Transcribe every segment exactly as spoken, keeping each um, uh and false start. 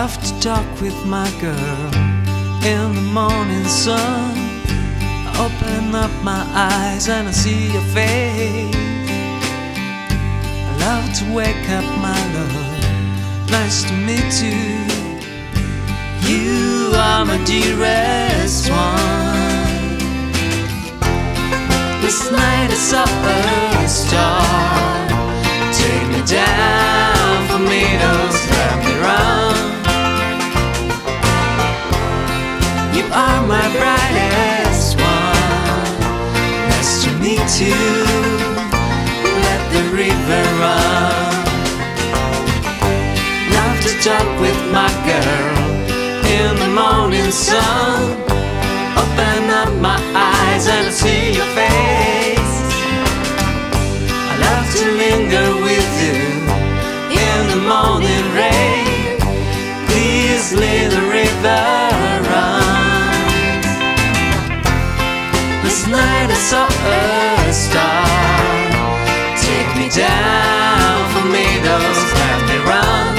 love to talk with my girl in the morning sun. I open up my eyes and I see your face. I love to wake up, my love, nice to meet you. You are my dearest one. This night I saw a star. Take me down from meadows, let me run. You are my brightest one. Nice to meet you. Let the river run. Love to talk with my girl in the morning sun. Open up my eyes and I see your face. I love to linger with you in the morning rain. Please let the river run. This night I saw a star. Take me down from meadows, let me run.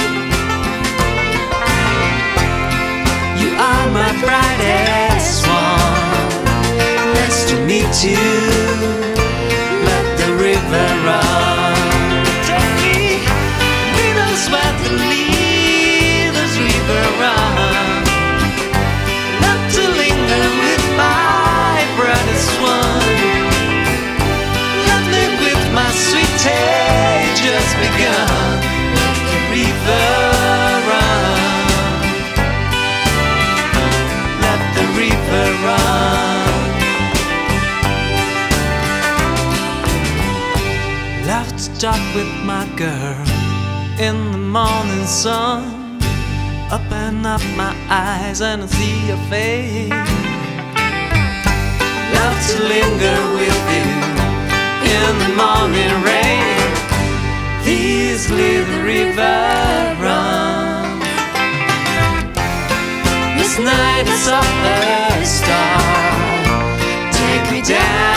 You are my brightest one. Nice to meet you. Let the river run. Take me meadows where the leaves river run. Love to linger with my brightest one. Love me with my sweet day just begun. Let the river run. Let the river run. Love to talk with my girl in the morning sun. Open up my eyes and I see your face. Love to linger with you in the morning rain. Please let the river run. This night I saw a star. Take me down